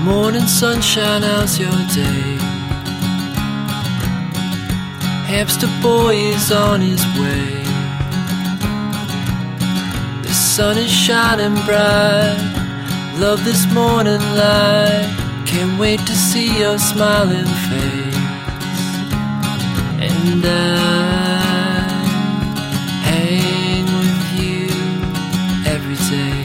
Morning sunshine, how's your day? Hamster boy is on his way. The sun is shining bright. Love this morning light. Can't wait to see your smiling face. And I hang with you every day.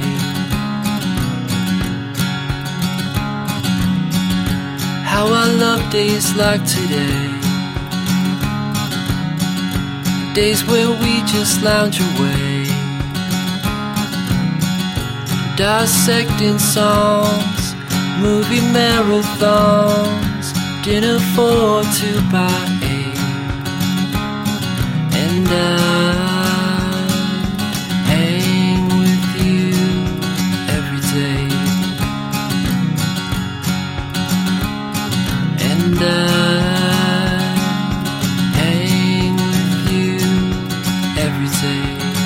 How I love days like today. Days where we just lounge away, dissecting songs, movie marathons, dinner for 2 by 8. And I hang with you every day. And I hang with you every day.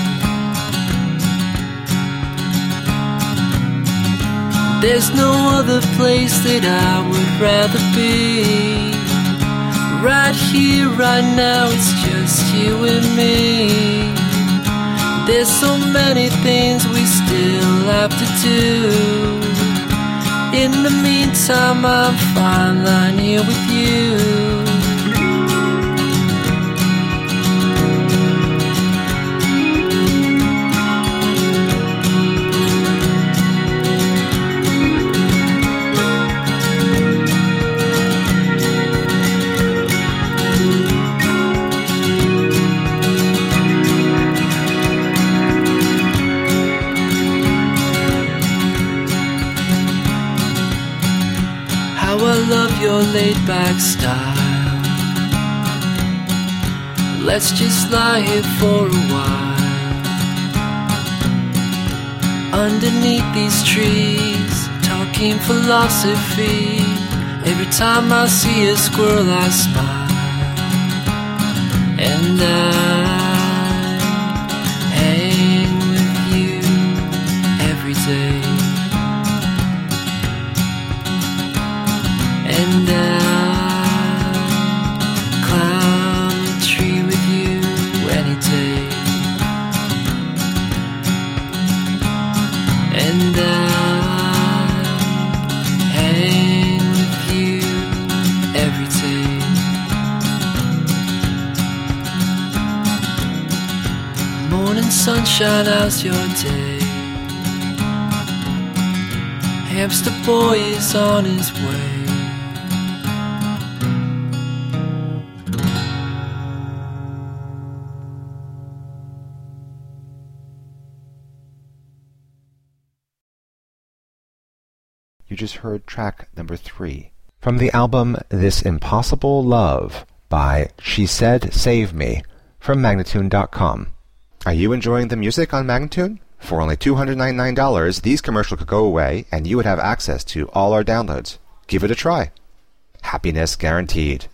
There's no other place that I would rather be. Right here, right now, it's just you and me. There's so many things we still have to do. In the meantime, I'm fine lying here with you. How I love your laid-back style. Let's just lie here for a while. Underneath these trees, talking philosophy. Every time I see a squirrel I smile. And I hang with you every day. And I climb a tree with you any day. And I hang with you every day. Morning sunshine, how's your day? Hamster boy is on his way. You just heard track number 3 from the album This Impossible Love by She Said Save Me from Magnatune.com. Are you enjoying the music on Magnatune? For only $299, these commercials could go away and you would have access to all our downloads. Give it a try. Happiness guaranteed.